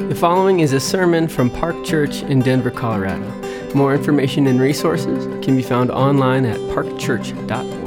The following is a sermon from Park Church in Denver, Colorado. More information and resources can be found online at parkchurch.org.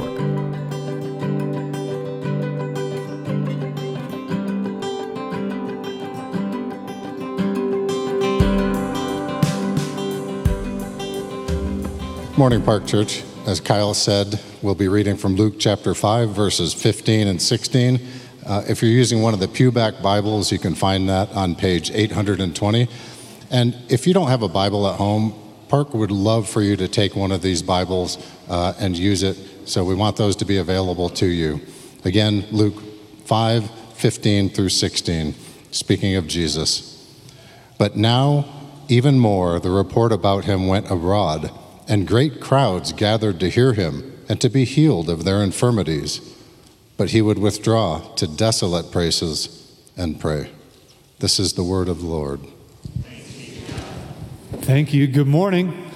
Morning, Park Church. As Kyle said, we'll be reading from Luke chapter 5, verses 15 and 16. If you're using one of the Pewback Bibles, you can find that on page 820. And if you don't have a Bible at home, Park would love for you to take one of these Bibles and use it. So we want those to be available to you. Again, Luke 5, 15 through 16, speaking of Jesus. But now, even more, the report about him went abroad, and great crowds gathered to hear him and to be healed of their infirmities. But he would withdraw to desolate places and pray. This is the word of the Lord. Thank you. Good morning.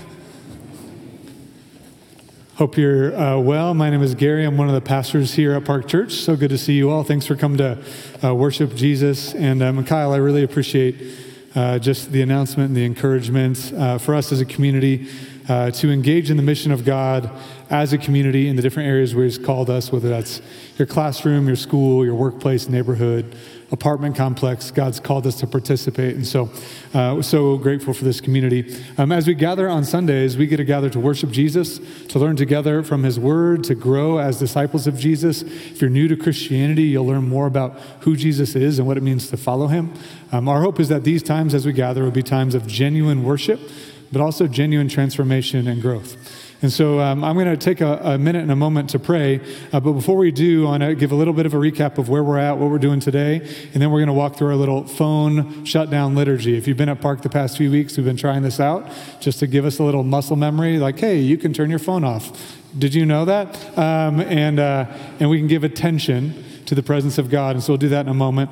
Hope you're well. My name is Gary. I'm one of the pastors here at Park Church. So good to see you all. Thanks for coming to worship Jesus. And Kyle, I really appreciate just the announcement and the encouragement for us as a community to engage in the mission of God as a community in the different areas where He's called us, whether that's your classroom, your school, your workplace, neighborhood, apartment complex. God's called us to participate. And so we're so grateful for this community. As we gather on Sundays, we get to gather to worship Jesus, to learn together from His Word, to grow as disciples of Jesus. If you're new to Christianity, you'll learn more about who Jesus is and what it means to follow Him. Our hope is that these times as we gather will be times of genuine worship, but also genuine transformation and growth. And so I'm going to take a minute and a moment to pray. But before we do, I want to give a little bit of a recap of where we're at, what we're doing today. And then we're going to walk through our little phone shutdown liturgy. If you've been at Park the past few weeks, we've been trying this out just to give us a little muscle memory. Like, hey, you can turn your phone off. Did you know that? And we can give attention to the presence of God. And so we'll do that in a moment.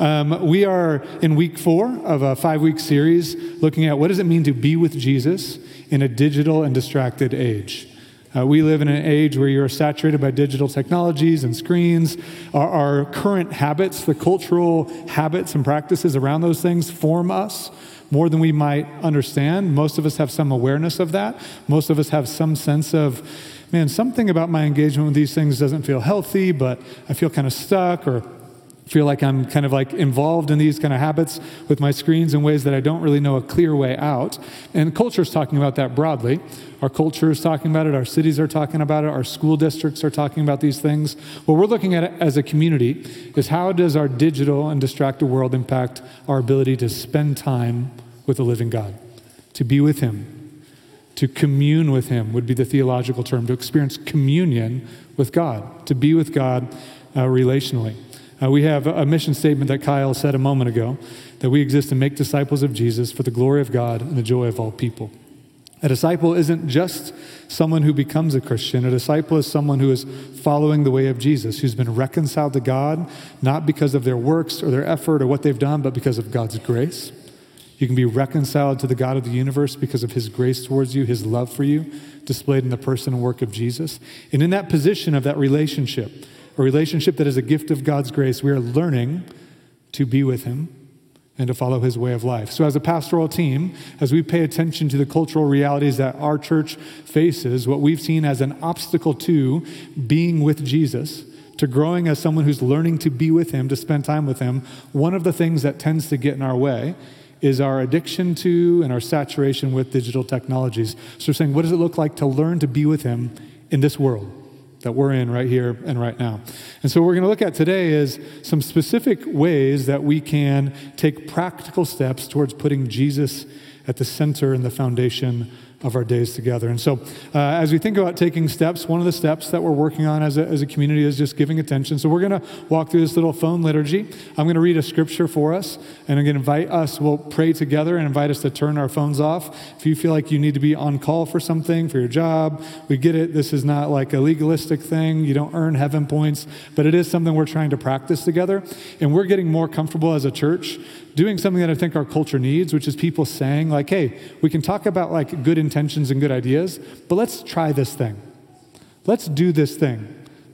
We are in week 4 of a 5-week series looking at what does it mean to be with Jesus in a digital and distracted age. We live in an age where you're saturated by digital technologies and screens. Our current habits, the cultural habits and practices around those things form us more than we might understand. Most of us have some awareness of that. Most of us have some sense of, man, something about my engagement with these things doesn't feel healthy, but I feel kind of stuck or feel like I'm kind of like involved in these kind of habits with my screens in ways that I don't really know a clear way out. And culture is talking about that broadly. Our culture is talking about it. Our cities are talking about it. Our school districts are talking about these things. What we're looking at as a community is how does our digital and distracted world impact our ability to spend time with the living God, to be with Him, to commune with Him would be the theological term, to experience communion with God, to be with God relationally. We have a mission statement that Kyle said a moment ago, that we exist to make disciples of Jesus for the glory of God and the joy of all people. A disciple isn't just someone who becomes a Christian. A disciple is someone who is following the way of Jesus, who's been reconciled to God, not because of their works or their effort or what they've done, but because of God's grace. You can be reconciled to the God of the universe because of His grace towards you, His love for you, displayed in the person and work of Jesus. And in that position of that relationship, a relationship that is a gift of God's grace, we are learning to be with Him and to follow His way of life. So as a pastoral team, as we pay attention to the cultural realities that our church faces, what we've seen as an obstacle to being with Jesus, to growing as someone who's learning to be with Him, to spend time with Him, one of the things that tends to get in our way is our addiction to and our saturation with digital technologies. So we're saying, what does it look like to learn to be with Him in this world that we're in right here and right now? And so what we're going to look at today is some specific ways that we can take practical steps towards putting Jesus at the center and the foundation of our days together. And so as we think about taking steps, one of the steps that we're working on as a community is just giving attention. So we're going to walk through this little phone liturgy. I'm going to read a scripture for us, and I'm going to invite us, we'll pray together and invite us to turn our phones off. If you feel like you need to be on call for something, for your job, we get it. This is not like a legalistic thing. You don't earn heaven points, but it is something we're trying to practice together. And we're getting more comfortable as a church doing something that I think our culture needs, which is people saying like, hey, we can talk about like good intentions and good ideas, but let's try this thing. Let's do this thing.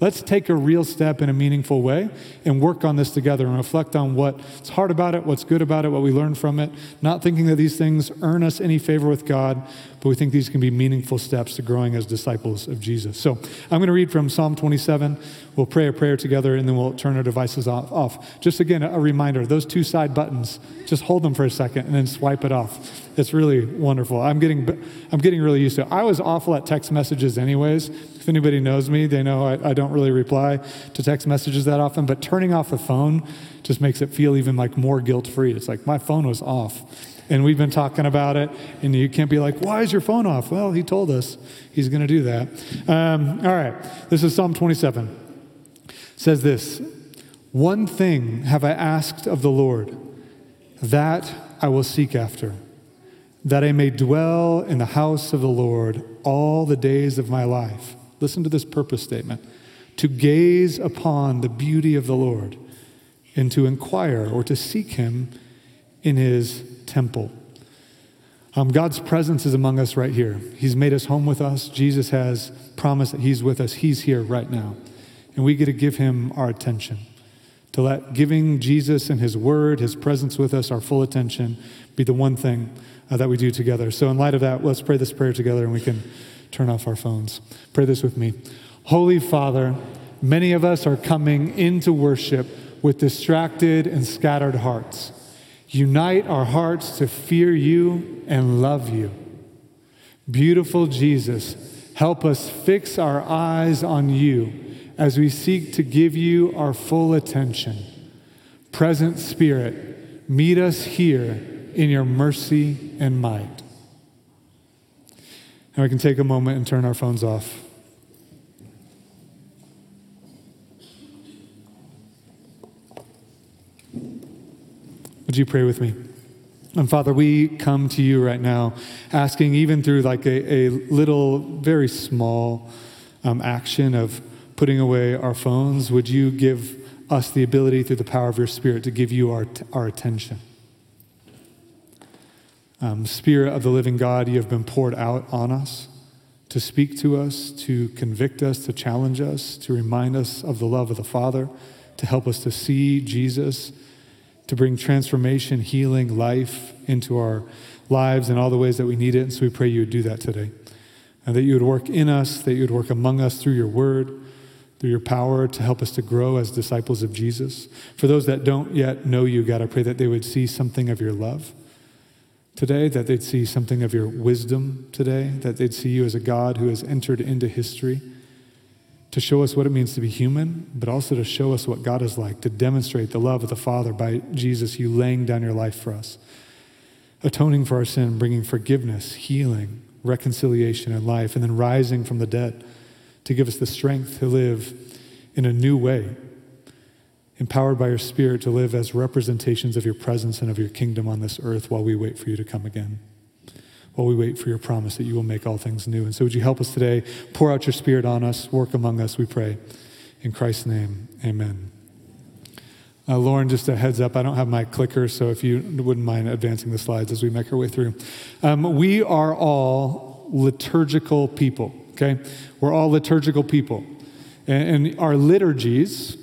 let's take a real step in a meaningful way and work on this together and reflect on what's hard about it, what's good about it, what we learn from it, not thinking that these things earn us any favor with God, but we think these can be meaningful steps to growing as disciples of Jesus. So I'm going to read from Psalm 27. We'll pray a prayer together, and then we'll turn our devices off. Just again, a reminder, those two side buttons, just hold them for a second and then swipe it off. It's really wonderful. I'm getting really used to it. I was awful at text messages anyways. If anybody knows me, they know I don't really reply to text messages that often, but turning off the phone just makes it feel even like more guilt-free. It's like my phone was off. And we've been talking about it, and you can't be like, why is your phone off? Well, he told us he's going to do that. All right, this is Psalm 27. It says this, "One thing have I asked of the Lord, that I will seek after, that I may dwell in the house of the Lord all the days of my life." Listen to this purpose statement. "To gaze upon the beauty of the Lord, and to inquire or to seek him in his temple." God's presence is among us right here. He's made us home with us. Jesus has promised that he's with us. He's here right now. And we get to give him our attention. To let giving Jesus and his word, his presence with us, our full attention, be the one thing that we do together. So in light of that, let's pray this prayer together, and we can turn off our phones. Pray this with me. Holy Father, many of us are coming into worship with distracted and scattered hearts. Unite our hearts to fear you and love you. Beautiful Jesus, help us fix our eyes on you as we seek to give you our full attention. Present Spirit, meet us here in your mercy and might. And we can take a moment and turn our phones off. Would you pray with me? And Father, we come to you right now asking, even through like a little, very small action of putting away our phones, would you give us the ability through the power of your Spirit to give you our attention? Spirit of the living God, you have been poured out on us to speak to us, to convict us, to challenge us, to remind us of the love of the Father, to help us to see Jesus, to bring transformation, healing, life into our lives in all the ways that we need it. And so we pray you would do that today. And that you would work in us, that you would work among us through your word, through your power to help us to grow as disciples of Jesus. For those that don't yet know you, God, I pray that they would see something of your love today, that they'd see something of your wisdom today, that they'd see you as a God who has entered into history to show us what it means to be human, but also to show us what God is like, to demonstrate the love of the Father by Jesus, you laying down your life for us, atoning for our sin, bringing forgiveness, healing, reconciliation, and life, and then rising from the dead to give us the strength to live in a new way, empowered by your Spirit to live as representations of your presence and of your kingdom on this earth while we wait for you to come again, while we wait for your promise that you will make all things new. And so would you help us today, pour out your Spirit on us, work among us, we pray. In Christ's name, amen. Lauren, just a heads up, I don't have my clicker, so if you wouldn't mind advancing the slides as we make our way through. We are all liturgical people, okay? We're all liturgical people. And our liturgies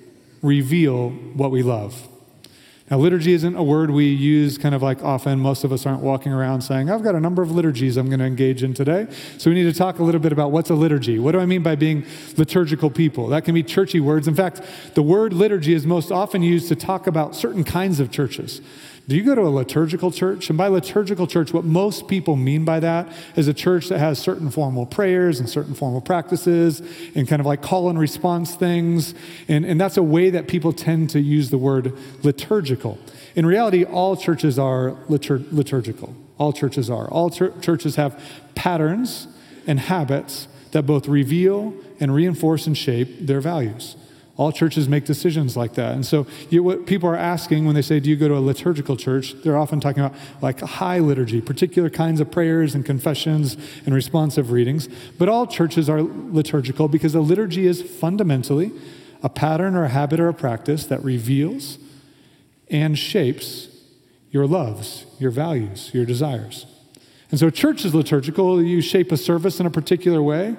reveal what we love. Now, liturgy isn't a word we use kind of like often. Most of us aren't walking around saying, I've got a number of liturgies I'm going to engage in today. So we need to talk a little bit about what's a liturgy. What do I mean by being liturgical people? That can be churchy words. In fact, the word liturgy is most often used to talk about certain kinds of churches. Do you go to a liturgical church? And by liturgical church, what most people mean by that is a church that has certain formal prayers and certain formal practices and kind of like call and response things. And that's a way that people tend to use the word liturgical. In reality, all churches are liturgical. All churches are. All churches have patterns and habits that both reveal and reinforce and shape their values. All churches make decisions like that. And so what people are asking when they say, do you go to a liturgical church? They're often talking about like high liturgy, particular kinds of prayers and confessions and responsive readings. But all churches are liturgical because a liturgy is fundamentally a pattern or a habit or a practice that reveals and shapes your loves, your values, your desires. And so church is liturgical. You shape a service in a particular way.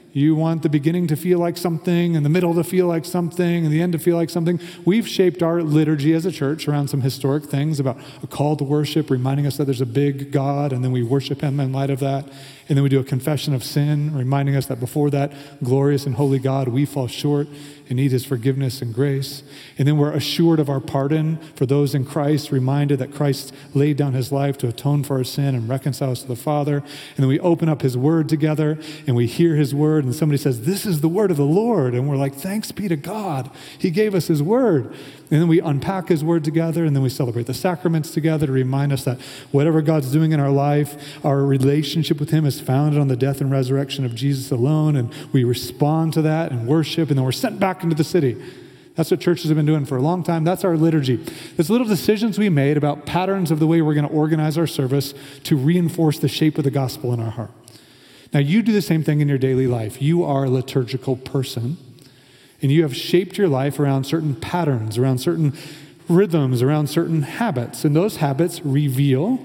You want the beginning to feel like something, and the middle to feel like something, and the end to feel like something. We've shaped our liturgy as a church around some historic things about a call to worship, reminding us that there's a big God, and then we worship him in light of that. And then we do a confession of sin, reminding us that before that glorious and holy God, we fall short and need his forgiveness and grace. And then we're assured of our pardon for those in Christ, reminded that Christ laid down his life to atone for our sin and reconcile us to the Father. And then we open up his word together, and we hear his word, and somebody says, this is the word of the Lord. And we're like, thanks be to God. He gave us his word. And then we unpack his word together, and then we celebrate the sacraments together to remind us that whatever God's doing in our life, our relationship with him is founded on the death and resurrection of Jesus alone, and we respond to that and worship, and then we're sent back into the city. That's what churches have been doing for a long time. That's our liturgy. It's little decisions we made about patterns of the way we're going to organize our service to reinforce the shape of the gospel in our heart. Now, you do the same thing in your daily life. You are a liturgical person, and you have shaped your life around certain patterns, around certain rhythms, around certain habits. And those habits reveal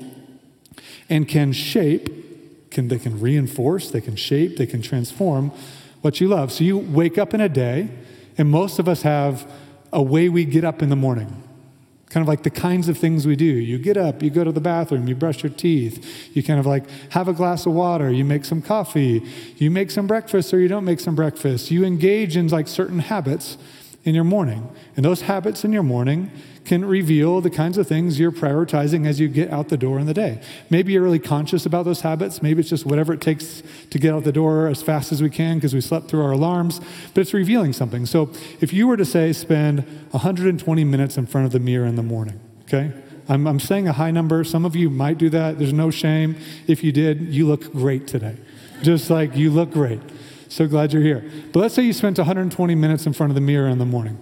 and can shape, they can reinforce, they can shape, they can transform what you love. So you wake up in a day, and most of us have a way we get up in the morning. Kind of like the kinds of things we do. You get up, you go to the bathroom, you brush your teeth, you kind of like have a glass of water, you make some coffee, you make some breakfast or you don't make some breakfast. You engage in like certain habits in your morning. And those habits in your morning can reveal the kinds of things you're prioritizing as you get out the door in the day. Maybe you're really conscious about those habits. Maybe it's just whatever it takes to get out the door as fast as we can because we slept through our alarms, but it's revealing something. So if you were to say spend 120 minutes in front of the mirror in the morning, okay? I'm saying a high number. Some of you might do that. There's no shame. If you did, you look great today. Just like you look great. So glad you're here. But let's say you spent 120 minutes in front of the mirror in the morning.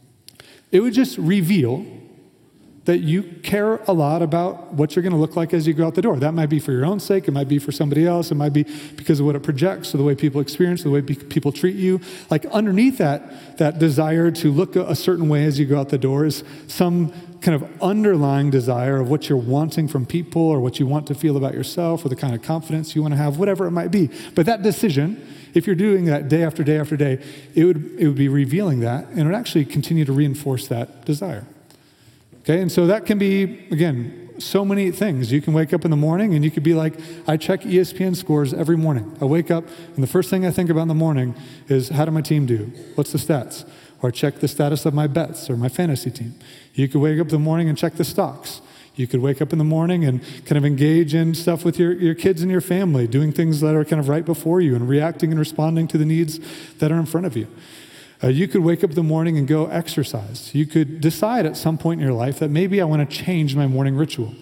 It would just reveal that you care a lot about what you're going to look like as you go out the door. That might be for your own sake. It might be for somebody else. It might be because of what it projects, or the way people experience, the way people treat you. Like underneath that desire to look a certain way as you go out the door is some kind of underlying desire of what you're wanting from people or what you want to feel about yourself or the kind of confidence you want to have, whatever it might be. But that decision, if you're doing that day after day after day, it would be revealing that, and it would actually continue to reinforce that desire. Okay, and so that can be, again, so many things. You can wake up in the morning and you could be like, I check ESPN scores every morning. I wake up and the first thing I think about in the morning is, how did my team do? What's the stats? Or I check the status of my bets or my fantasy team. You could wake up in the morning and check the stocks. You could wake up in the morning and kind of engage in stuff with your kids and your family, doing things that are kind of right before you and reacting and responding to the needs that are in front of you. You could wake up in the morning and go exercise. You could decide at some point in your life that maybe I want to change my morning ritual.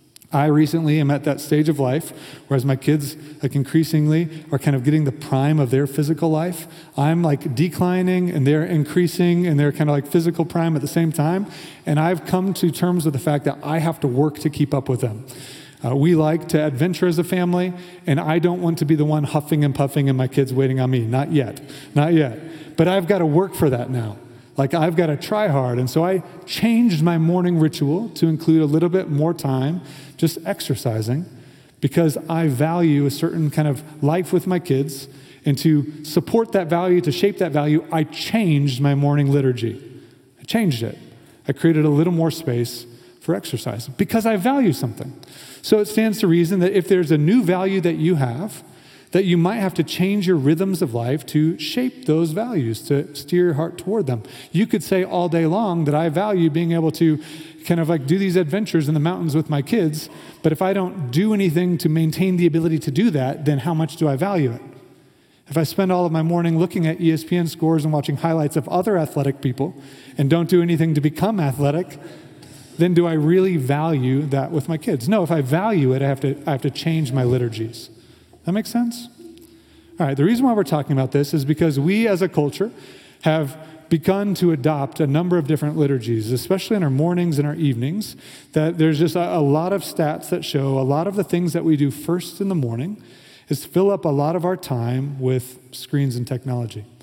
I recently am at that stage of life, whereas my kids like increasingly are kind of getting the prime of their physical life. I'm like declining and they're increasing and they're kind of like physical prime at the same time. And I've come to terms with the fact that I have to work to keep up with them. We like to adventure as a family, and I don't want to be the one huffing and puffing and my kids waiting on me. Not yet. Not yet. But I've got to work for that now. Like I've got to try hard. And so I changed my morning ritual to include a little bit more time just exercising because I value a certain kind of life with my kids. And to support that value, to shape that value, I changed my morning liturgy. I changed it. I created a little more space for exercise because I value something. So it stands to reason that if there's a new value that you have, that you might have to change your rhythms of life to shape those values, to steer your heart toward them. You could say all day long that I value being able to kind of like do these adventures in the mountains with my kids, but if I don't do anything to maintain the ability to do that, then how much do I value it? If I spend all of my morning looking at ESPN scores and watching highlights of other athletic people and don't do anything to become athletic, then do I really value that with my kids? No, if I value it, I have to change my liturgies. That makes sense? All right, the reason why we're talking about this is because we as a culture have begun to adopt a number of different liturgies, especially in our mornings and our evenings, that there's just a lot of stats that show a lot of the things that we do first in the morning is fill up a lot of our time with screens and technology.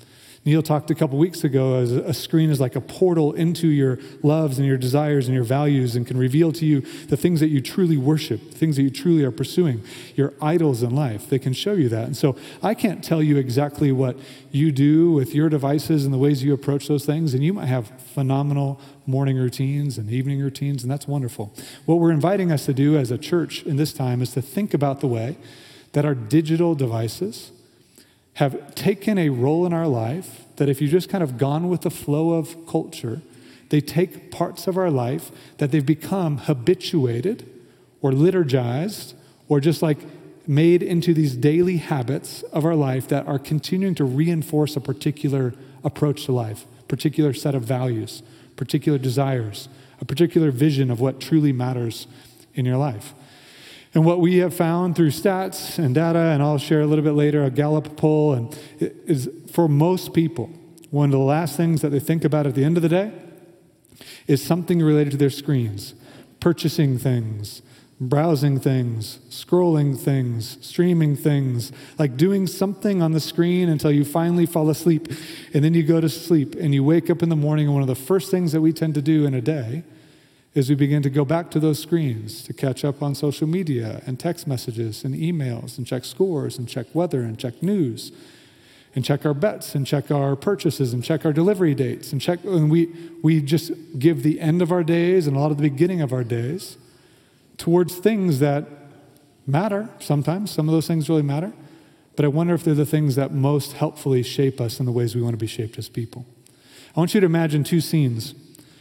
Neil talked a couple weeks ago as a screen is like a portal into your loves and your desires and your values and can reveal to you the things that you truly worship, the things that you truly are pursuing, your idols in life. They can show you that. And so I can't tell you exactly what you do with your devices and the ways you approach those things, and you might have phenomenal morning routines and evening routines, and that's wonderful. What we're inviting us to do as a church in this time is to think about the way that our digital devices have taken a role in our life that if you just kind of gone with the flow of culture, they take parts of our life that they've become habituated or liturgized or just like made into these daily habits of our life that are continuing to reinforce a particular approach to life, particular set of values, particular desires, a particular vision of what truly matters in your life. And what we have found through stats and data, and I'll share a little bit later, a Gallup poll, and is for most people, one of the last things that they think about at the end of the day is something related to their screens, purchasing things, browsing things, scrolling things, streaming things, like doing something on the screen until you finally fall asleep, and then you go to sleep, and you wake up in the morning, and one of the first things that we tend to do in a day is we begin to go back to those screens to catch up on social media and text messages and emails and check scores and check weather and check news and check our bets and check our purchases and check our delivery dates and we just give the end of our days and a lot of the beginning of our days towards things that matter sometimes. Some of those things really matter, but I wonder if they're the things that most helpfully shape us in the ways we want to be shaped as people. I want you to imagine two scenes.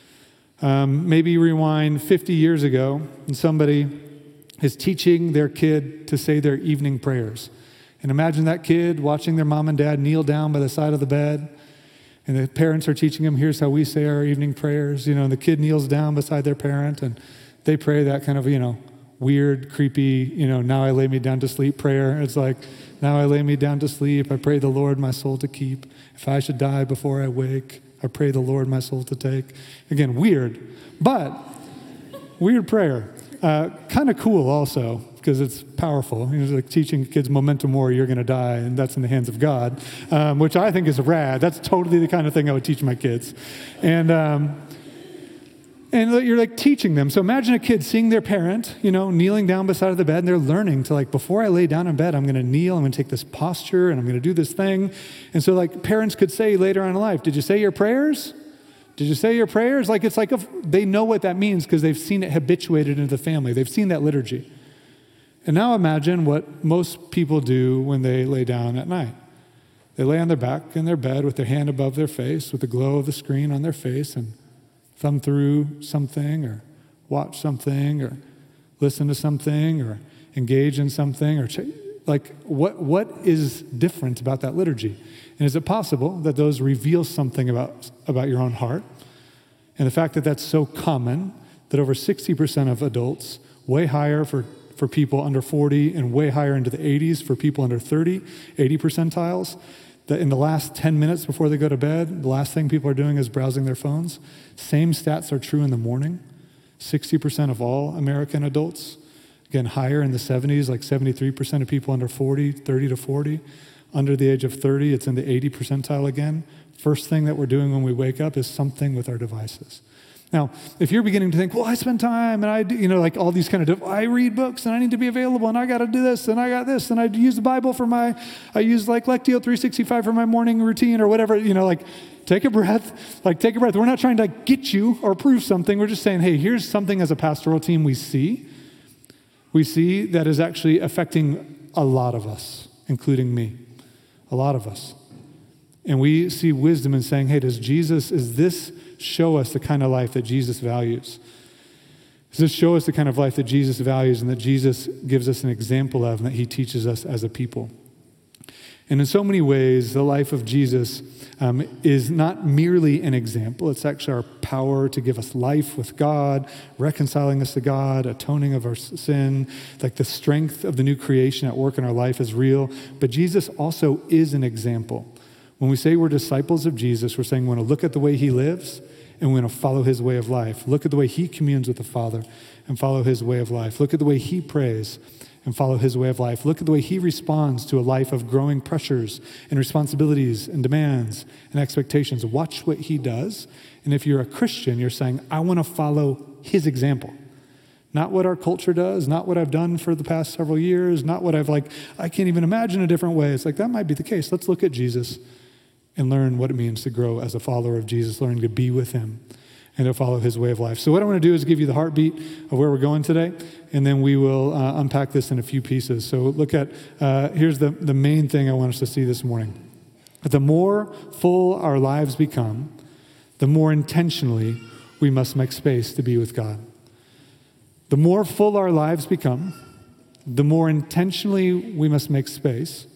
Maybe rewind 50 years ago, and somebody is teaching their kid to say their evening prayers. And imagine that kid watching their mom and dad kneel down by the side of the bed, and the parents are teaching them, here's how we say our evening prayers, and the kid kneels down beside their parent, and they pray that kind of, weird, creepy, now I lay me down to sleep prayer. It's like, now I lay me down to sleep, I pray the Lord my soul to keep. If I should die before I wake, I pray the Lord my soul to take. Again, weird, but weird prayer. Kind of cool also, because it's powerful. It's like teaching kids memento mori, you're going to die, and that's in the hands of God, which I think is rad. That's totally the kind of thing I would teach my kids. And you're like teaching them. So imagine a kid seeing their parent, kneeling down beside of the bed, and they're learning to like, before I lay down in bed, I'm going to kneel, I'm going to take this posture, and I'm going to do this thing. And so like parents could say later on in life, did you say your prayers? Did you say your prayers? Like it's like they know what that means because they've seen it habituated into the family. They've seen that liturgy. And now imagine what most people do when they lay down at night. They lay on their back in their bed with their hand above their face, with the glow of the screen on their face, and thumb through something or watch something or listen to something or engage in something or like what is different about that liturgy? And is it possible that those reveal something about your own heart? And the fact that that's so common that over 60% of adults, way higher for people under 40 and way higher into the 80s for people under 30, 80 percentiles, that in the last 10 minutes before they go to bed, the last thing people are doing is browsing their phones. Same stats are true in the morning. 60% of all American adults, again, higher in the 70s, like 73% of people under 40, 30 to 40. Under the age of 30, it's in the 80 percentile again. First thing that we're doing when we wake up is something with our devices. Now, if you're beginning to think, well, I spend time and I do, like all these kind of, I read books and I need to be available and I got to do this and I got this and I use the Bible I use like Lectio 365 for my morning routine or whatever, like take a breath. We're not trying to get you or prove something. We're just saying, hey, here's something as a pastoral team we see that is actually affecting a lot of us, including me, a lot of us. And we see wisdom in saying, hey, is this show us the kind of life that Jesus values? Does this show us the kind of life that Jesus values and that Jesus gives us an example of and that he teaches us as a people? And in so many ways, the life of Jesus is not merely an example. It's actually our power to give us life with God, reconciling us to God, atoning of our sin. Like the strength of the new creation at work in our life is real. But Jesus also is an example. When we say we're disciples of Jesus, we're saying we want to look at the way he lives and we want to follow his way of life. Look at the way he communes with the Father and follow his way of life. Look at the way he prays and follow his way of life. Look at the way he responds to a life of growing pressures and responsibilities and demands and expectations. Watch what he does. And if you're a Christian, you're saying, I want to follow his example. Not what our culture does, not what I've done for the past several years, not what I can't even imagine a different way. It's like, that might be the case. Let's look at Jesus and learn what it means to grow as a follower of Jesus, learning to be with him and to follow his way of life. So what I want to do is give you the heartbeat of where we're going today, and then we will unpack this in a few pieces. So look at, here's the main thing I want us to see this morning. The more full our lives become, the more intentionally we must make space to be with God. The more full our lives become, the more intentionally we must make space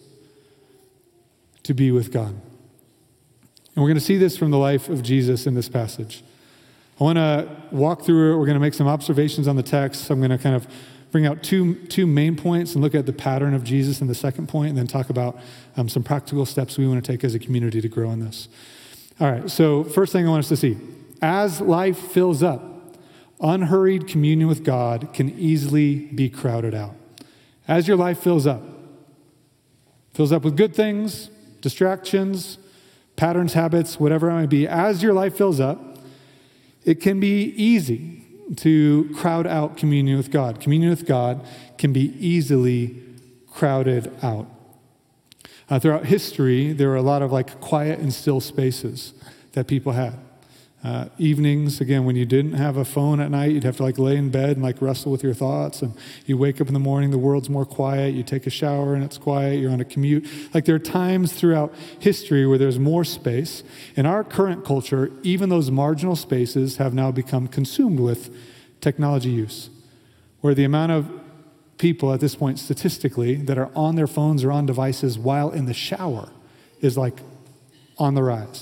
to be with God. And we're going to see this from the life of Jesus in this passage. I want to walk through it. We're going to make some observations on the text. I'm going to kind of bring out two main points and look at the pattern of Jesus in the second point, and then talk about some practical steps we want to take as a community to grow in this. All right, so first thing I want us to see. As life fills up, unhurried communion with God can easily be crowded out. As your life fills up with good things, distractions, patterns, habits, whatever it might be, as your life fills up, it can be easy to crowd out communion with God. Communion with God can be easily crowded out. Throughout history, there were a lot of quiet and still spaces that people had. Evenings, again, when you didn't have a phone at night, you'd have to lay in bed and wrestle with your thoughts. And you wake up in the morning, the world's more quiet. You take a shower and it's quiet. You're on a commute. There are times throughout history where there's more space. In our current culture, even those marginal spaces have now become consumed with technology use, where the amount of people at this point statistically that are on their phones or on devices while in the shower is on the rise.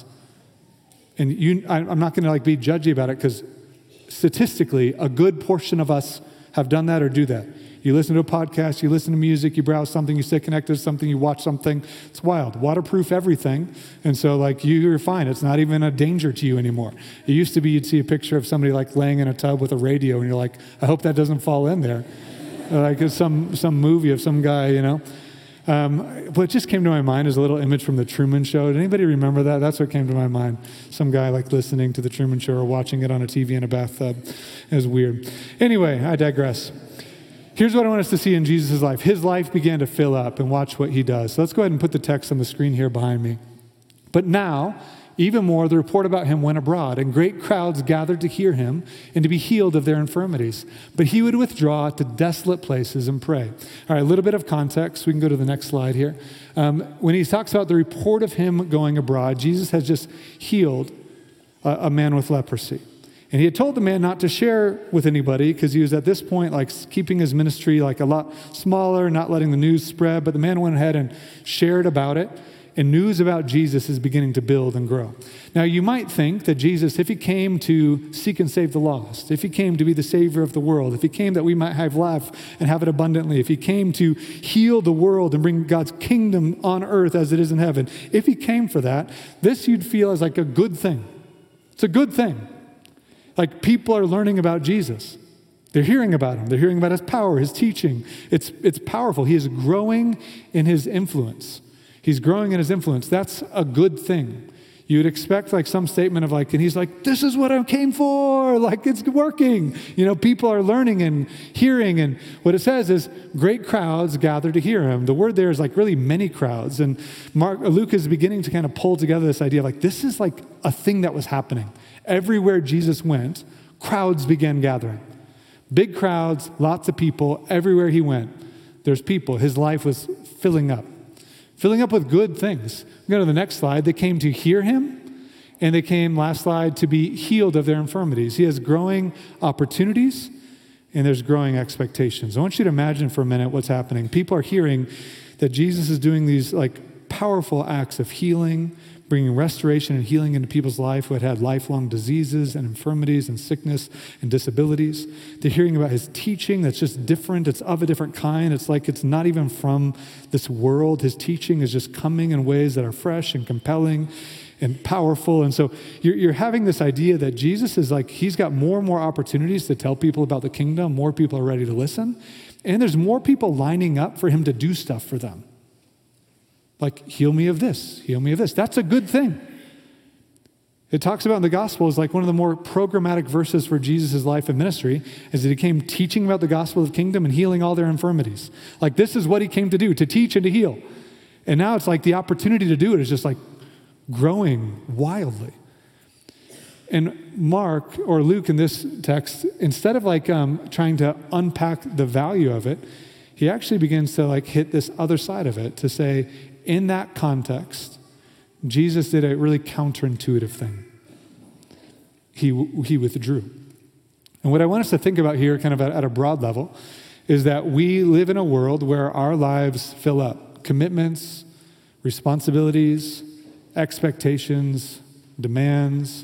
And I'm not going to be judgy about it, because statistically, a good portion of us have done that or do that. You listen to a podcast, you listen to music, you browse something, you stay connected to something, you watch something. It's wild. Waterproof everything. And so you're fine. It's not even a danger to you anymore. It used to be you'd see a picture of somebody laying in a tub with a radio, and you're like, I hope that doesn't fall in there. It's some movie of some guy, What just came to my mind is a little image from The Truman Show. Did anybody remember that? That's what came to my mind. Some guy listening to The Truman Show or watching it on a TV in a bathtub. It was weird. Anyway, I digress. Here's what I want us to see in Jesus' life. His life began to fill up, and watch what he does. So let's go ahead and put the text on the screen here behind me. But now, even more, the report about him went abroad, and great crowds gathered to hear him and to be healed of their infirmities. But he would withdraw to desolate places and pray. All right, a little bit of context. We can go to the next slide here. When he talks about the report of him going abroad, Jesus has just healed a man with leprosy. And he had told the man not to share with anybody, because he was at this point keeping his ministry a lot smaller, not letting the news spread. But the man went ahead and shared about it. And news about Jesus is beginning to build and grow. Now, you might think that Jesus, if he came to seek and save the lost, if he came to be the Savior of the world, if he came that we might have life and have it abundantly, if he came to heal the world and bring God's kingdom on earth as it is in heaven, if he came for that, this you'd feel as a good thing. It's a good thing. People are learning about Jesus. They're hearing about him. They're hearing about his power, his teaching. It's powerful. He is growing in his influence. He's growing in his influence. That's a good thing. You would expect some statement of and he's this is what I came for. It's working. People are learning and hearing. And what it says is great crowds gather to hear him. The word there is really many crowds. And Luke is beginning to kind of pull together this idea of this is a thing that was happening. Everywhere Jesus went, crowds began gathering. Big crowds, lots of people. Everywhere he went, there's people. His life was filling up with good things. Go to the next slide. They came to hear him, and they came, last slide, to be healed of their infirmities. He has growing opportunities, and there's growing expectations. I want you to imagine for a minute what's happening. People are hearing that Jesus is doing these powerful acts of healing, bringing restoration and healing into people's life who had lifelong diseases and infirmities and sickness and disabilities. They're hearing about his teaching that's just different. It's of a different kind. It's it's not even from this world. His teaching is just coming in ways that are fresh and compelling and powerful. And so you're having this idea that Jesus is he's got more and more opportunities to tell people about the kingdom. More people are ready to listen. And there's more people lining up for him to do stuff for them. Like, heal me of this, heal me of this. That's a good thing. It talks about in the gospel as like one of the more programmatic verses for Jesus' life and ministry is that he came teaching about the gospel of the kingdom and healing all their infirmities. Like, this is what he came to do, to teach and to heal. And now it's like the opportunity to do it is just like growing wildly. And Mark or Luke in this text, instead of like trying to unpack the value of it, he actually begins to like hit this other side of it to say, in that context, Jesus did a really counterintuitive thing. He withdrew. And what I want us to think about here kind of at a broad level is that we live in a world where our lives fill up commitments, responsibilities, expectations, demands,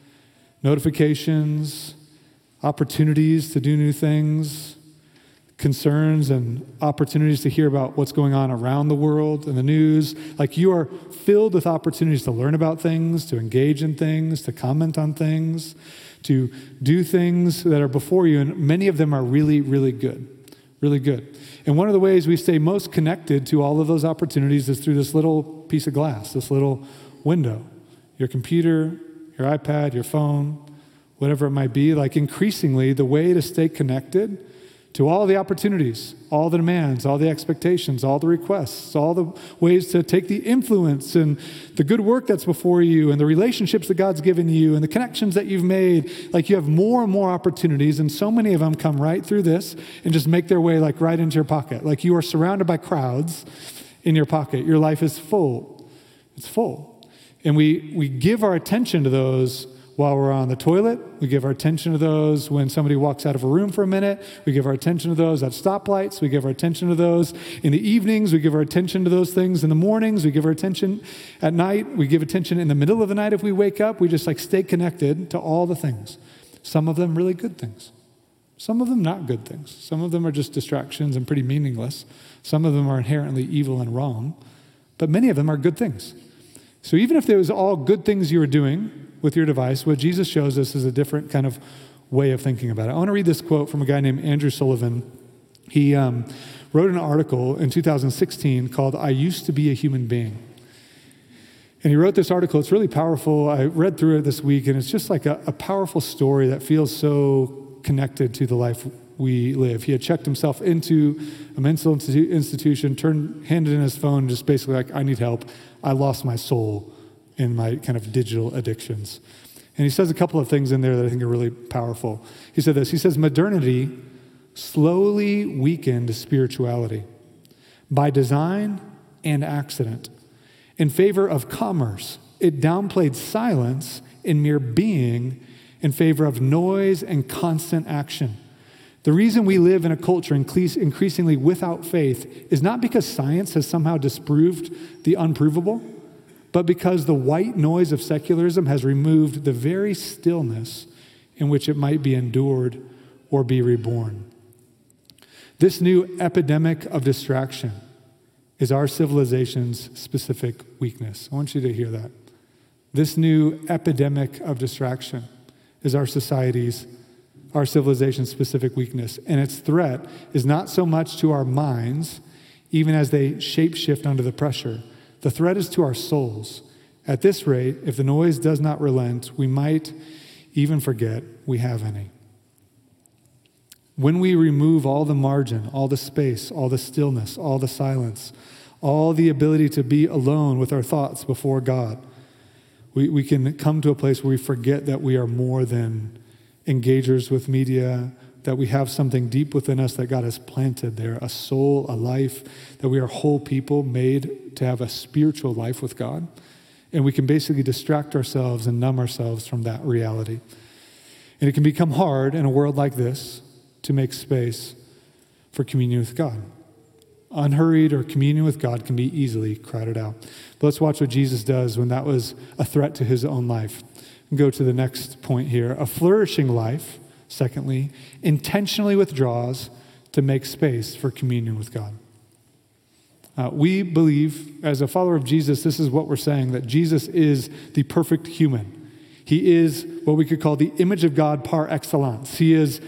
notifications, opportunities to do new things, concerns and opportunities to hear about what's going on around the world and the news. Like, you are filled with opportunities to learn about things, to engage in things, to comment on things, to do things that are before you. And many of them are really, really good, really good. And one of the ways we stay most connected to all of those opportunities is through this little piece of glass, this little window. Your computer, your iPad, your phone, whatever it might be. Like, increasingly, the way to stay connected to all the opportunities, all the demands, all the expectations, all the requests, all the ways to take the influence and the good work that's before you and the relationships that God's given you and the connections that you've made. Like, you have more and more opportunities, and so many of them come right through this and just make their way like right into your pocket. Like, you are surrounded by crowds in your pocket. Your life is full. It's full. And we give our attention to those while we're on the toilet. We give our attention to those when somebody walks out of a room for a minute. We give our attention to those at stoplights. We give our attention to those in the evenings. We give our attention to those things in the mornings. We give our attention at night. We give attention in the middle of the night if we wake up. We just like stay connected to all the things. Some of them really good things. Some of them not good things. Some of them are just distractions and pretty meaningless. Some of them are inherently evil and wrong. But many of them are good things. So even if there was all good things you were doing with your device, what Jesus shows us is a different kind of way of thinking about it. I want to read this quote from a guy named Andrew Sullivan. He wrote an article in 2016 called "I Used to Be a Human Being." And he wrote this article. It's really powerful. I read through it this week, and it's just like a powerful story that feels so connected to the life we live. He had checked himself into a mental institution, handed in his phone, just basically like, I need help. I lost my soul in my kind of digital addictions. And he says a couple of things in there that I think are really powerful. He said this, he says, modernity slowly weakened spirituality by design and accident. In favor of commerce, it downplayed silence in mere being in favor of noise and constant action. The reason we live in a culture increasingly without faith is not because science has somehow disproved the unprovable, but because the white noise of secularism has removed the very stillness in which it might be endured or be reborn. This new epidemic of distraction is our civilization's specific weakness. I want you to hear that. This new epidemic of distraction is our civilization's specific weakness. And its threat is not so much to our minds, even as they shape-shift under the pressure. The threat is to our souls. At this rate, if the noise does not relent, we might even forget we have any. When we remove all the margin, all the space, all the stillness, all the silence, all the ability to be alone with our thoughts before God, we can come to a place where we forget that we are more than engagers with media, that we have something deep within us that God has planted there, a soul, a life, that we are whole people made to have a spiritual life with God. And we can basically distract ourselves and numb ourselves from that reality. And it can become hard in a world like this to make space for communion with God. Unhurried or communion with God can be easily crowded out. But let's watch what Jesus does when that was a threat to his own life. And go to the next point here. A flourishing life, secondly, intentionally withdraws to make space for communion with God. We believe, as a follower of Jesus, this is what we're saying, that Jesus is the perfect human. He is what we could call the image of God par excellence. He is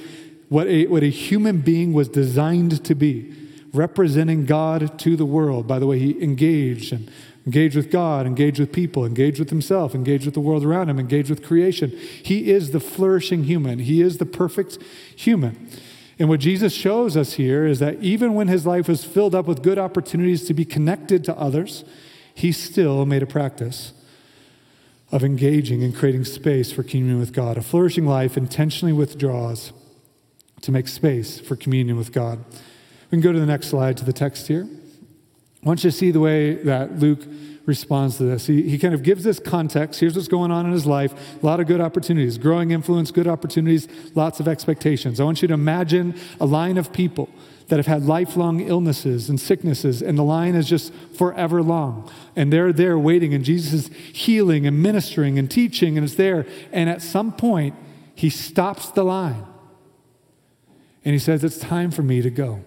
what a human being was designed to be, representing God to the world by the way he engaged with God, engaged with people, engaged with himself, engaged with the world around him, engaged with creation. He is the flourishing human. He is the perfect human. And what Jesus shows us here is that even when his life was filled up with good opportunities to be connected to others, he still made a practice of engaging and creating space for communion with God. A flourishing life intentionally withdraws to make space for communion with God. We can go to the next slide, to the text here. I want you to see the way that Luke responds to this. He kind of gives this context. Here's what's going on in his life. A lot of good opportunities, growing influence, good opportunities, lots of expectations. I want you to imagine a line of people that have had lifelong illnesses and sicknesses, and the line is just forever long. And they're there waiting, and Jesus is healing and ministering and teaching, and it's there. And at some point, he stops the line. And he says, it's time for me to go.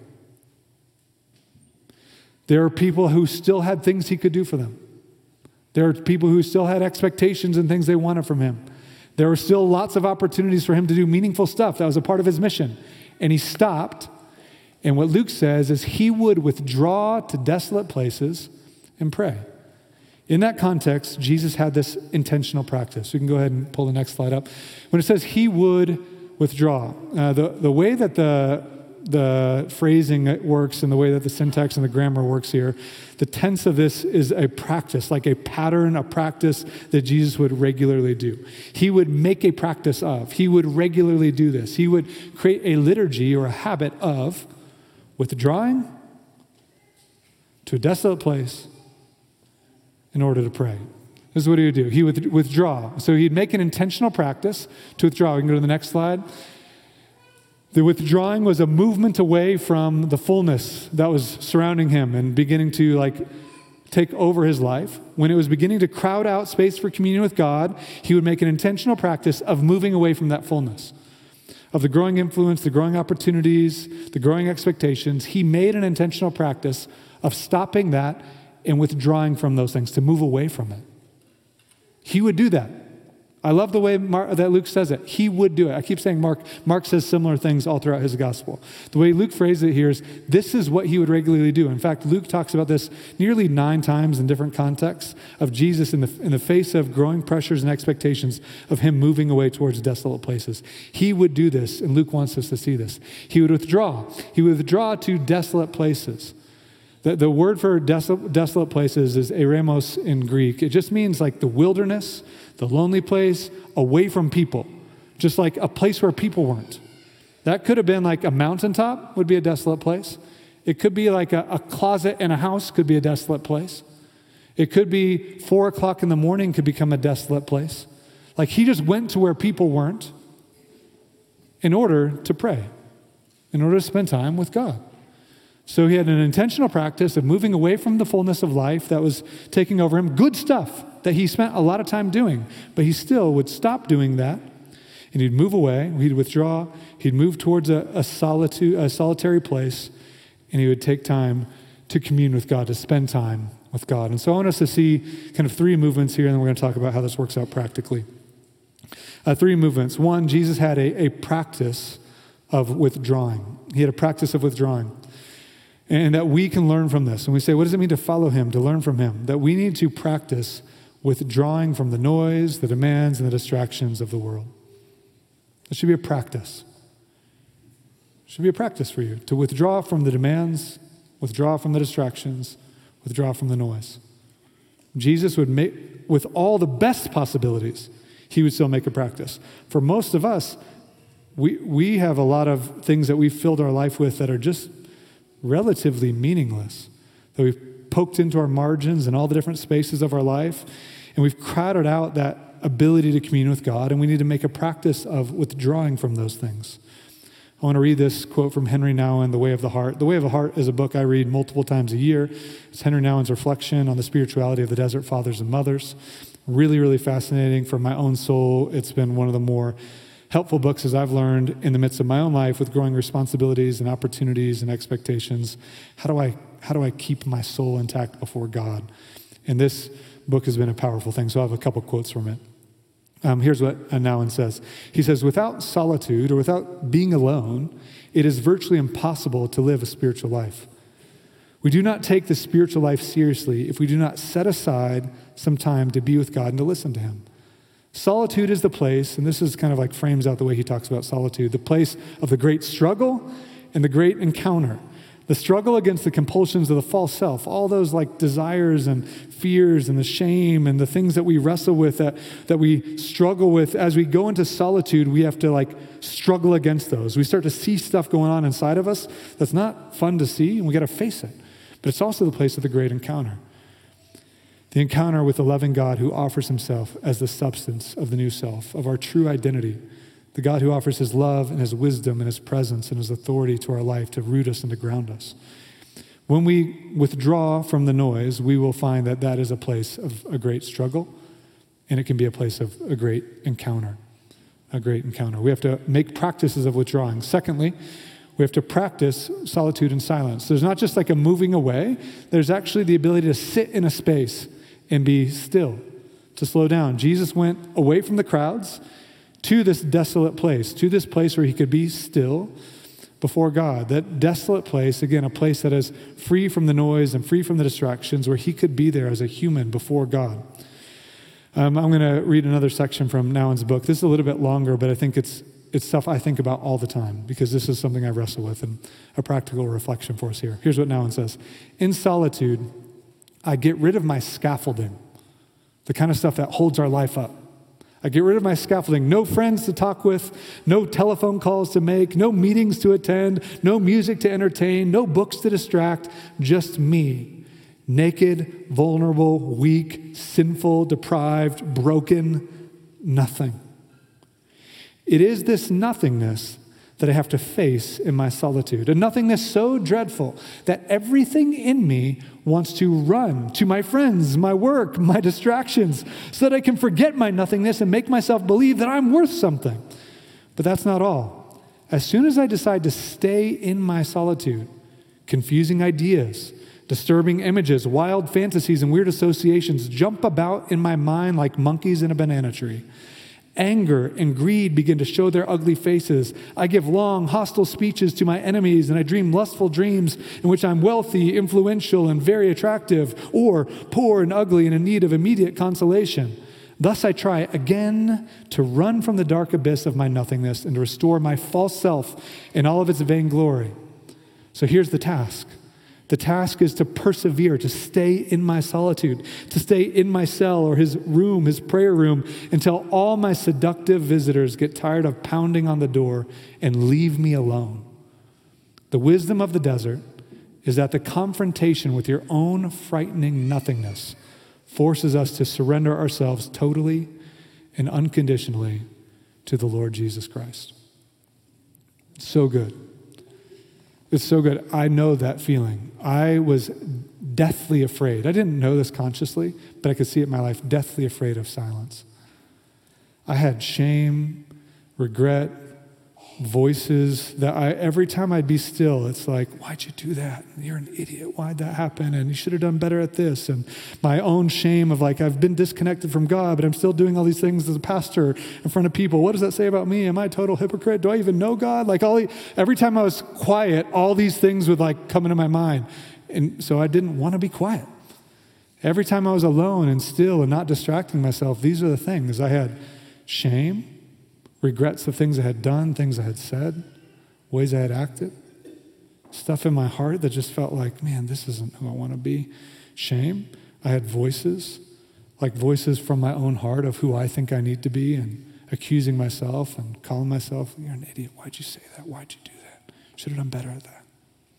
There are people who still had things he could do for them. There are people who still had expectations and things they wanted from him. There were still lots of opportunities for him to do meaningful stuff. That was a part of his mission. And he stopped. And what Luke says is he would withdraw to desolate places and pray. In that context, Jesus had this intentional practice. You can go ahead and pull the next slide up. When it says he would withdraw, the way that the phrasing works and the way that the syntax and the grammar works here, the tense of this is a practice, like a pattern, a practice that Jesus would regularly do. He would make a practice of. He would regularly do this. He would create a liturgy or a habit of withdrawing to a desolate place in order to pray. This is what he would do. He would withdraw. So he'd make an intentional practice to withdraw. We can go to the next slide. The withdrawing was a movement away from the fullness that was surrounding him and beginning to take over his life. When it was beginning to crowd out space for communion with God, he would make an intentional practice of moving away from that fullness, of the growing influence, the growing opportunities, the growing expectations. He made an intentional practice of stopping that and withdrawing from those things, to move away from it. He would do that. I love the way that Luke says it. He would do it. I keep saying Mark. Mark says similar things all throughout his gospel. The way Luke phrased it here is this is what he would regularly do. In fact, Luke talks about this nearly 9 times in different contexts of Jesus in the face of growing pressures and expectations of him moving away towards desolate places. He would do this, and Luke wants us to see this. He would withdraw. He would withdraw to desolate places. The word for desolate places is eremos in Greek. It just means like the wilderness, the lonely place, away from people, just like a place where people weren't. That could have been like a mountaintop would be a desolate place. It could be like a closet in a house could be a desolate place. It could be 4 o'clock in the morning could become a desolate place. Like he just went to where people weren't in order to pray, in order to spend time with God. So he had an intentional practice of moving away from the fullness of life that was taking over him. Good stuff that he spent a lot of time doing, but he still would stop doing that, and he'd move away, he'd withdraw, he'd move towards a solitary place, and he would take time to commune with God, to spend time with God. And so I want us to see kind of 3 movements here, and then we're going to talk about how this works out practically. 3 movements. 1, Jesus had a practice of withdrawing. He had a practice of withdrawing. And that we can learn from this. And we say, what does it mean to follow him, to learn from him? That we need to practice withdrawing from the noise, the demands, and the distractions of the world. It should be a practice. It should be a practice for you to withdraw from the demands, withdraw from the distractions, withdraw from the noise. Jesus would make, with all the best possibilities, he would still make a practice. For most of us, we have a lot of things that we've filled our life with that are just relatively meaningless, that we've poked into our margins and all the different spaces of our life, and we've crowded out that ability to commune with God, and we need to make a practice of withdrawing from those things. I want to read this quote from Henry Nouwen, The Way of the Heart. The Way of the Heart is a book I read multiple times a year. It's Henry Nouwen's reflection on the spirituality of the desert fathers and mothers. Really, really fascinating for my own soul. It's been one of the more helpful books as I've learned in the midst of my own life with growing responsibilities and opportunities and expectations. How do I keep my soul intact before God? And this book has been a powerful thing, so I have a couple quotes from it. Here's what Nouwen says. He says, without solitude or without being alone, it is virtually impossible to live a spiritual life. We do not take the spiritual life seriously if we do not set aside some time to be with God and to listen to him. Solitude is the place, and this is kind of like frames out the way he talks about solitude, the place of the great struggle and the great encounter. The struggle against the compulsions of the false self, all those like desires and fears and the shame and the things that we wrestle with, that we struggle with. As we go into solitude, we have to like struggle against those. We start to see stuff going on inside of us that's not fun to see, and we got to face it. But it's also the place of the great encounter. The encounter with the loving God who offers himself as the substance of the new self, of our true identity. The God who offers his love and his wisdom and his presence and his authority to our life to root us and to ground us. When we withdraw from the noise, we will find that that is a place of a great struggle, and it can be a place of a great encounter. A great encounter. We have to make practices of withdrawing. Secondly, we have to practice solitude and silence. There's not just like a moving away. There's actually the ability to sit in a space and be still, to slow down. Jesus went away from the crowds to this desolate place, to this place where he could be still before God. That desolate place, again, a place that is free from the noise and free from the distractions, where he could be there as a human before God. I'm going to read another section from Nouwen's book. This is a little bit longer, but I think it's stuff I think about all the time, because this is something I wrestle with, and a practical reflection for us here. Here's what Nouwen says. In solitude, I get rid of my scaffolding, the kind of stuff that holds our life up. I get rid of my scaffolding. No friends to talk with, no telephone calls to make, no meetings to attend, no music to entertain, no books to distract, just me. Naked, vulnerable, weak, sinful, deprived, broken, nothing. It is this nothingness that I have to face in my solitude, a nothingness so dreadful that everything in me wants to run to my friends, my work, my distractions, so that I can forget my nothingness and make myself believe that I'm worth something. But that's not all. As soon as I decide to stay in my solitude, confusing ideas, disturbing images, wild fantasies, and weird associations jump about in my mind like monkeys in a banana tree. Anger and greed begin to show their ugly faces. I give long, hostile speeches to my enemies, and I dream lustful dreams in which I'm wealthy, influential, and very attractive, or poor and ugly and in need of immediate consolation. Thus I try again to run from the dark abyss of my nothingness and to restore my false self in all of its vainglory. So here's the task. The task is to persevere, to stay in my solitude, to stay in my cell or his room, his prayer room, until all my seductive visitors get tired of pounding on the door and leave me alone. The wisdom of the desert is that the confrontation with your own frightening nothingness forces us to surrender ourselves totally and unconditionally to the Lord Jesus Christ. It's so good. It's so good. I know that feeling. I was deathly afraid. I didn't know this consciously, but I could see it in my life, deathly afraid of silence. I had shame, regret, voices that every time I'd be still, it's like, why'd you do that? You're an idiot. Why'd that happen? And you should have done better at this. And my own shame of like, I've been disconnected from God, but I'm still doing all these things as a pastor in front of people. What does that say about me? Am I a total hypocrite? Do I even know God? Like every time I was quiet, all these things would like come into my mind. And so I didn't want to be quiet. Every time I was alone and still and not distracting myself, these are the things. I had shame, regrets of things I had done, things I had said, ways I had acted, stuff in my heart that just felt like, man, this isn't who I want to be. Shame. I had voices, like voices from my own heart of who I think I need to be, and accusing myself and calling myself, you're an idiot. Why'd you say that? Why'd you do that? Should have done better at that.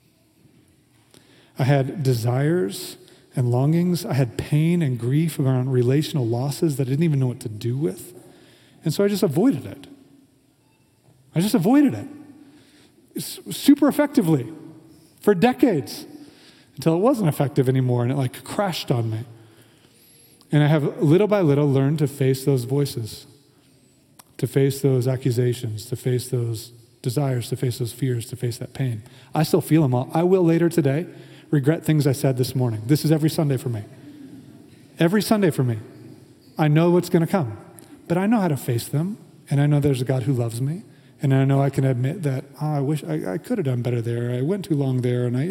I had desires and longings. I had pain and grief around relational losses that I didn't even know what to do with. And so I just avoided it. I just avoided it super effectively for decades until it wasn't effective anymore, and it like crashed on me. And I have little by little learned to face those voices, to face those accusations, to face those desires, to face those fears, to face that pain. I still feel them all. I will later today regret things I said this morning. This is every Sunday for me. Every Sunday for me. I know what's going to come. but I know how to face them, and I know there's a God who loves me, and I know I can admit that, I wish I could have done better there. I went too long there, and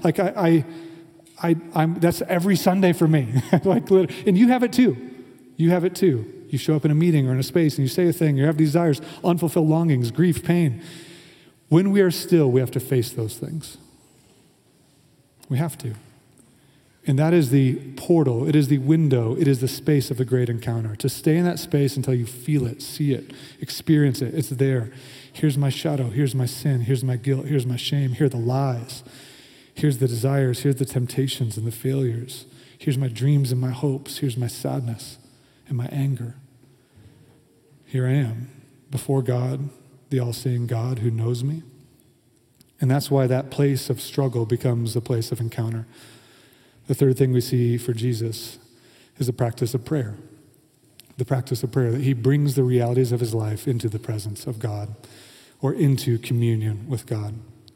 I'm that's every Sunday for me. And you have it too. You have it too. You show up in a meeting or in a space and you say a thing, you have desires, unfulfilled longings, grief, pain. When we are still, we have to face those things. We have to. And that is the portal, it is the window, it is the space of the great encounter. To stay in that space until you feel it, see it, experience it. It's there. Here's my shadow, here's my sin, here's my guilt, here's my shame, here are the lies. Here's the desires, here's the temptations and the failures. Here's my dreams and my hopes, here's my sadness and my anger. Here I am before God, the all-seeing God who knows me. And that's why that place of struggle becomes the place of encounter. The third thing we see for Jesus is the practice of prayer. The practice of prayer, that he brings the realities of his life into the presence of God or into communion with God.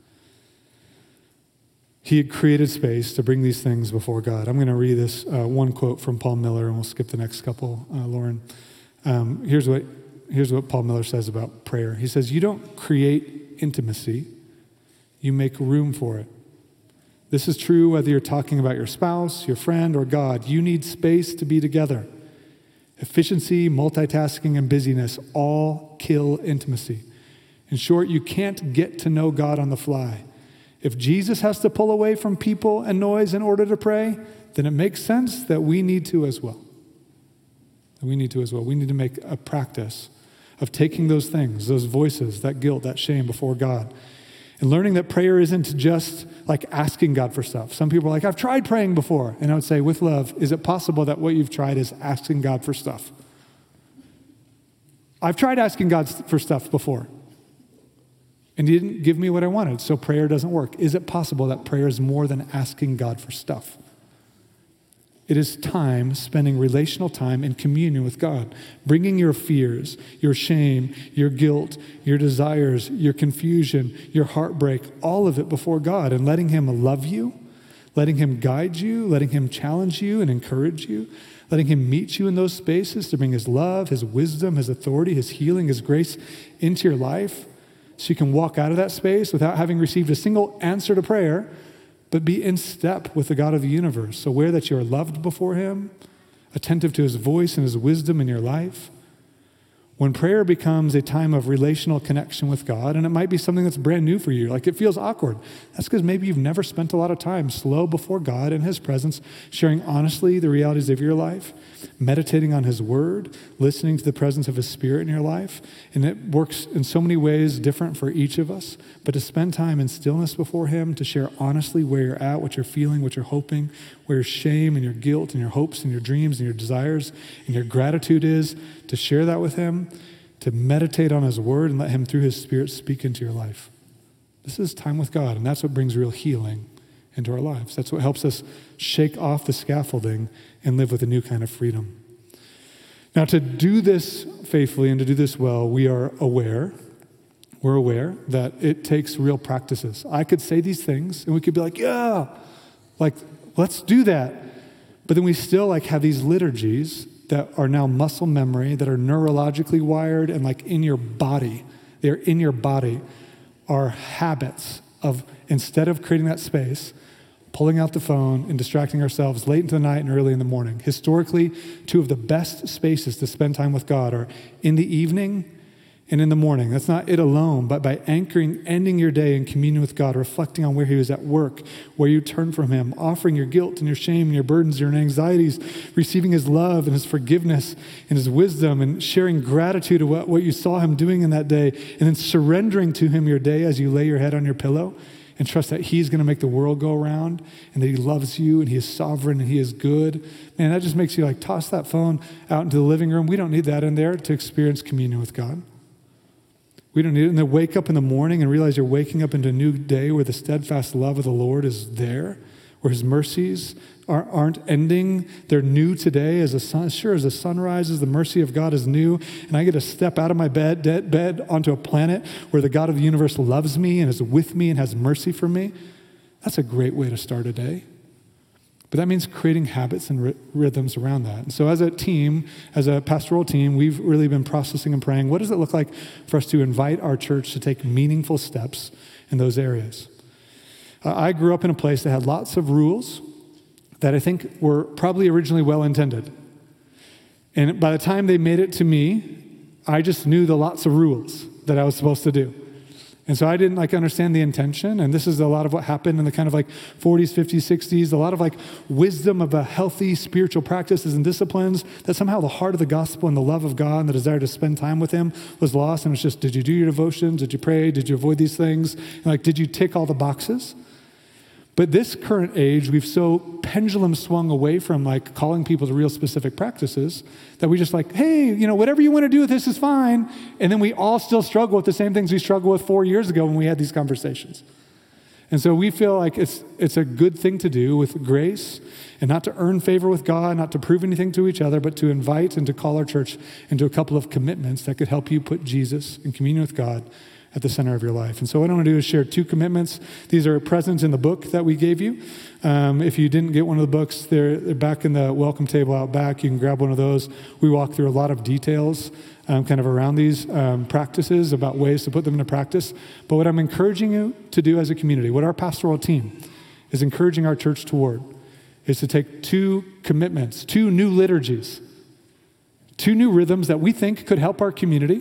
He had created space to bring these things before God. I'm going to read this one quote from Paul Miller, and we'll skip the next couple, Lauren. Here's what Paul Miller says about prayer. He says, you don't create intimacy, you make room for it. This is true whether you're talking about your spouse, your friend, or God. You need space to be together. Efficiency, multitasking, and busyness all kill intimacy. In short, you can't get to know God on the fly. If Jesus has to pull away from people and noise in order to pray, then it makes sense that we need to as well. We need to make a practice of taking those things, those voices, that guilt, that shame before God. And learning that prayer isn't just like asking God for stuff. Some people are like, I've tried praying before. And I would say, with love, is it possible that what you've tried is asking God for stuff? I've tried asking God for stuff before, and he didn't give me what I wanted, so prayer doesn't work. Is it possible that prayer is more than asking God for stuff? It is time, spending relational time in communion with God, bringing your fears, your shame, your guilt, your desires, your confusion, your heartbreak, all of it before God, and letting him love you, letting him guide you, letting him challenge you and encourage you, letting him meet you in those spaces to bring his love, his wisdom, his authority, his healing, his grace into your life, so you can walk out of that space without having received a single answer to prayer, but be in step with the God of the universe, aware that you are loved before him, attentive to his voice and his wisdom in your life. When prayer becomes a time of relational connection with God, and it might be something that's brand new for you, like it feels awkward, that's because maybe you've never spent a lot of time slow before God in his presence, sharing honestly the realities of your life, meditating on his word, listening to the presence of his spirit in your life. And it works in so many ways different for each of us, but to spend time in stillness before him, to share honestly where you're at, what you're feeling, what you're hoping, where your shame and your guilt and your hopes and your dreams and your desires and your gratitude is, to share that with him, to meditate on his word and let him through his spirit speak into your life. This is time with God, and that's what brings real healing into our lives. That's what helps us shake off the scaffolding and live with a new kind of freedom. Now, to do this faithfully and to do this well, we're aware that it takes real practices. I could say these things, and we could be like, yeah, like, let's do that. But then we still have these liturgies that are now muscle memory, that are neurologically wired and in your body. They're in your body, are habits of, instead of creating that space, pulling out the phone and distracting ourselves late into the night and early in the morning. Historically, two of the best spaces to spend time with God are in the evening and in the morning. That's not it alone, but by ending your day in communion with God, reflecting on where he was at work, where you turn from him, offering your guilt and your shame and your burdens, your anxieties, receiving his love and his forgiveness and his wisdom, and sharing gratitude of what you saw him doing in that day, and then surrendering to him your day as you lay your head on your pillow and trust that he's going to make the world go around, and that he loves you and he is sovereign and he is good. Man, that just makes you toss that phone out into the living room. We don't need that in there to experience communion with God. We don't need it. And then wake up in the morning and realize you're waking up into a new day where the steadfast love of the Lord is there, where his mercies aren't ending. They're new today as the sun rises, the mercy of God is new. And I get to step out of my bed onto a planet where the God of the universe loves me and is with me and has mercy for me. That's a great way to start a day. But that means creating habits and rhythms around that. And so as a team, as a pastoral team, we've really been processing and praying, what does it look like for us to invite our church to take meaningful steps in those areas? I grew up in a place that had lots of rules that I think were probably originally well-intended. And by the time they made it to me, I just knew the lots of rules that I was supposed to do. And so I didn't understand the intention, and this is a lot of what happened in the kind of 40s, 50s, 60s, a lot of wisdom of a healthy spiritual practices and disciplines, that somehow the heart of the gospel and the love of God and the desire to spend time with him was lost, and it's just, did you do your devotions? Did you pray? Did you avoid these things? And did you tick all the boxes? But this current age, we've so pendulum swung away from calling people to real specific practices that we just hey, whatever you want to do with this is fine. And then we all still struggle with the same things we struggled with 4 years ago when we had these conversations. And so we feel like it's a good thing to do with grace, and not to earn favor with God, not to prove anything to each other, but to invite and to call our church into a couple of commitments that could help you put Jesus in communion with God at the center of your life. And so what I want to do is share 2 commitments. These are present in the book that we gave you. If you didn't get one of the books, they're back in the welcome table out back. You can grab one of those. We walk through a lot of details kind of around these practices, about ways to put them into practice. But what I'm encouraging you to do as a community, what our pastoral team is encouraging our church toward, is to take 2 commitments, 2 new liturgies, 2 new rhythms that we think could help our community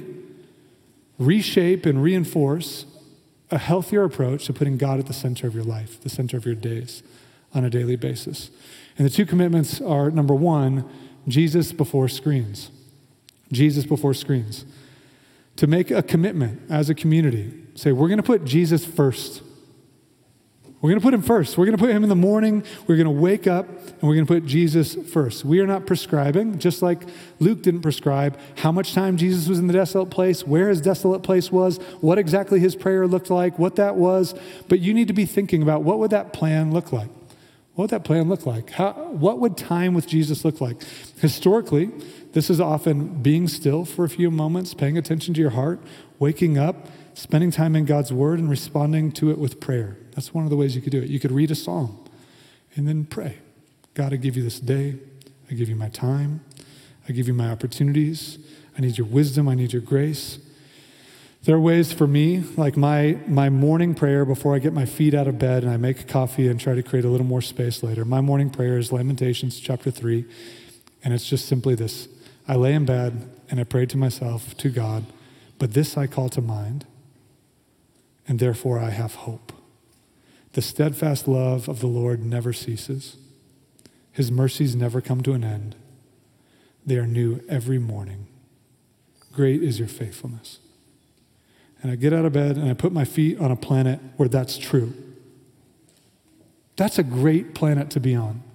reshape and reinforce a healthier approach to putting God at the center of your life, the center of your days on a daily basis. And the 2 commitments are, number 1, Jesus before screens. Jesus before screens. To make a commitment as a community, say, we're going to put Jesus first. We're going to put him first. We're going to put him in the morning. We're going to wake up, and we're going to put Jesus first. We are not prescribing, just like Luke didn't prescribe how much time Jesus was in the desolate place, where his desolate place was, what exactly his prayer looked like, what that was. But you need to be thinking about, what would that plan look like? What would that plan look like? What would time with Jesus look like? Historically, this is often being still for a few moments, paying attention to your heart, waking up, spending time in God's word, and responding to it with prayer. That's one of the ways you could do it. You could read a psalm and then pray. God, I give you this day. I give you my time. I give you my opportunities. I need your wisdom. I need your grace. There are ways for me, like my morning prayer before I get my feet out of bed and I make coffee and try to create a little more space later. My morning prayer is Lamentations chapter 3, and it's just simply this. I lay in bed and I pray to myself, to God, but this I call to mind, and therefore I have hope. The steadfast love of the Lord never ceases. His mercies never come to an end. They are new every morning. Great is your faithfulness. And I get out of bed and I put my feet on a planet where that's true. That's a great planet to be on.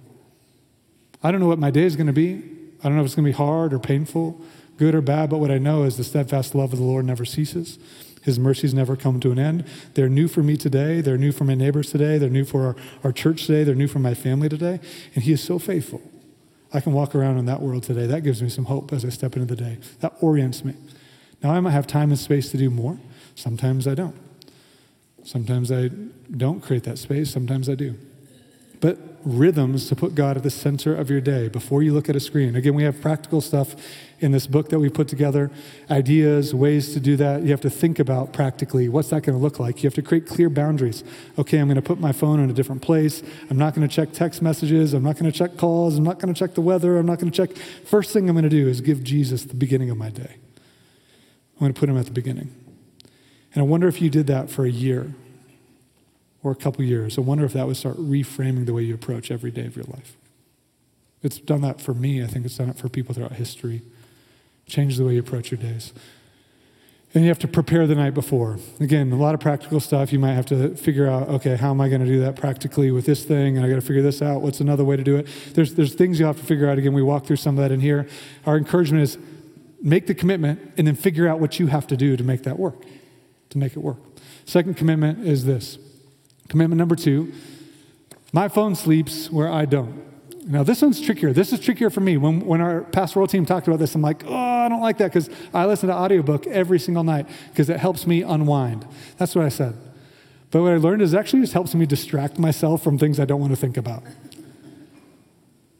I don't know what my day is going to be. I don't know if it's going to be hard or painful, good or bad, but what I know is the steadfast love of the Lord never ceases. His mercies never come to an end. They're new for me today. They're new for my neighbors today. They're new for our church today. They're new for my family today. And he is so faithful. I can walk around in that world today. That gives me some hope as I step into the day. That orients me. Now, I might have time and space to do more. Sometimes I don't. Sometimes I don't create that space. Sometimes I do. But rhythms to put God at the center of your day before you look at a screen. Again, we have practical stuff in this book that we put together, ideas, ways to do that. You have to think about practically, what's that going to look like? You have to create clear boundaries. Okay, I'm going to put my phone in a different place. I'm not going to check text messages. I'm not going to check calls. I'm not going to check the weather. I'm not going to check. First thing I'm going to do is give Jesus the beginning of my day. I'm going to put him at the beginning. And I wonder if you did that for a year or a couple years. I wonder if that would start reframing the way you approach every day of your life. It's done that for me. I think it's done it for people throughout history. Change the way you approach your days. And you have to prepare the night before. Again, a lot of practical stuff. You might have to figure out, okay, how am I going to do that practically with this thing? And I got to figure this out. What's another way to do it? There's things you have to figure out. Again, we walk through some of that in here. Our encouragement is make the commitment and then figure out what you have to do to make that work, to make it work. Second commitment is this. Commitment number 2, my phone sleeps where I don't. Now, this one's trickier. This is trickier for me. When our pastoral team talked about this, I'm like, oh, I don't like that because I listen to audiobook every single night because it helps me unwind. That's what I said. But what I learned is it actually just helps me distract myself from things I don't want to think about.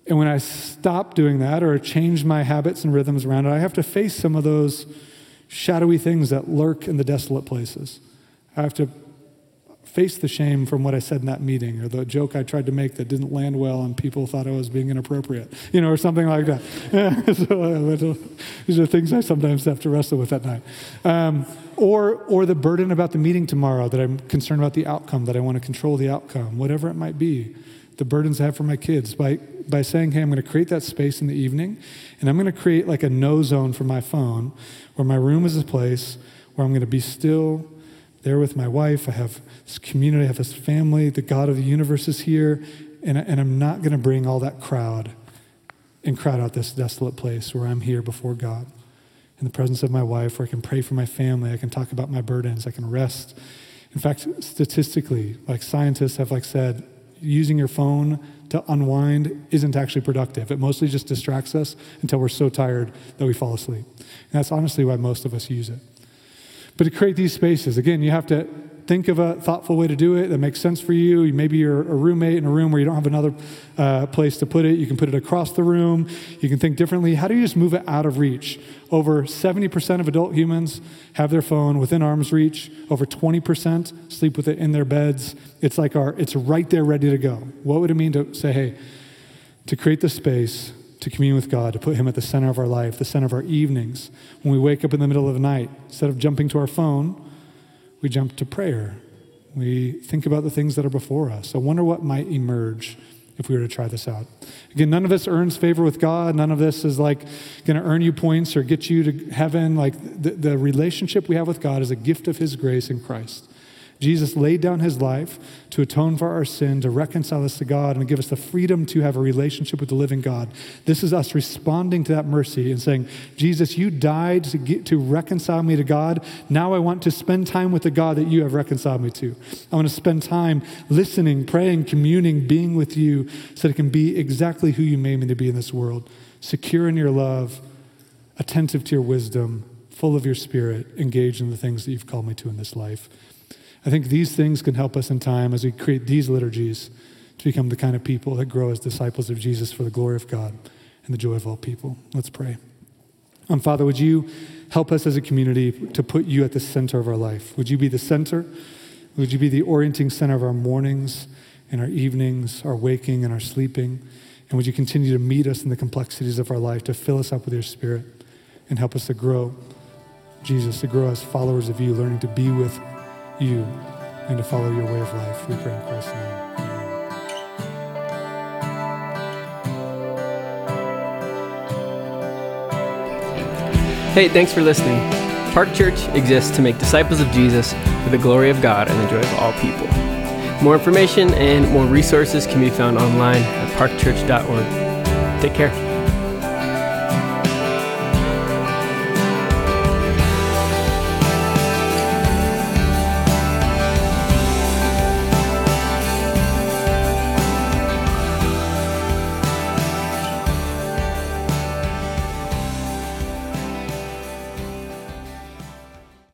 And when I stop doing that or change my habits and rhythms around it, I have to face some of those shadowy things that lurk in the desolate places. I have to face the shame from what I said in that meeting or the joke I tried to make that didn't land well and people thought I was being inappropriate, or something like that. So these are things I sometimes have to wrestle with at night. Or the burden about the meeting tomorrow, that I'm concerned about the outcome, that I want to control the outcome, whatever it might be. The burdens I have for my kids by saying, hey, I'm going to create that space in the evening, and I'm going to create like a no zone for my phone, where my room is a place where I'm going to be still, there with my wife. I have this community, I have this family, the God of the universe is here, and I'm not going to bring all that crowd out this desolate place where I'm here before God, in the presence of my wife, where I can pray for my family, I can talk about my burdens, I can rest. In fact, statistically, like scientists have said, using your phone to unwind isn't actually productive. It mostly just distracts us until we're so tired that we fall asleep. And that's honestly why most of us use it. But to create these spaces, again, you have to think of a thoughtful way to do it that makes sense for you. Maybe you're a roommate in a room where you don't have another place to put it. You can put it across the room. You can think differently. How do you just move it out of reach? Over 70% of adult humans have their phone within arm's reach. Over 20% sleep with it in their beds. It's it's right there ready to go. What would it mean to say, hey, to create the space to commune with God, to put him at the center of our life, the center of our evenings? When we wake up in the middle of the night, instead of jumping to our phone, we jump to prayer. We think about the things that are before us. I wonder what might emerge if we were to try this out. Again, none of this earns favor with God. None of this is going to earn you points or get you to heaven. The relationship we have with God is a gift of his grace in Christ. Jesus laid down his life to atone for our sin, to reconcile us to God, and to give us the freedom to have a relationship with the living God. This is us responding to that mercy and saying, Jesus, you died to reconcile me to God. Now I want to spend time with the God that you have reconciled me to. I want to spend time listening, praying, communing, being with you so that it can be exactly who you made me to be in this world. Secure in your love, attentive to your wisdom, full of your spirit, engaged in the things that you've called me to in this life. I think these things can help us in time as we create these liturgies to become the kind of people that grow as disciples of Jesus for the glory of God and the joy of all people. Let's pray. Father, would you help us as a community to put you at the center of our life? Would you be the center? Would you be the orienting center of our mornings and our evenings, our waking and our sleeping? And would you continue to meet us in the complexities of our life, to fill us up with your Spirit and help us to grow, Jesus, to grow as followers of you, learning to be with you and to follow your way of life. We pray in Christ's name. Amen. Hey, thanks for listening. Park Church exists to make disciples of Jesus for the glory of God and the joy of all people. More information and more resources can be found online at parkchurch.org. Take care.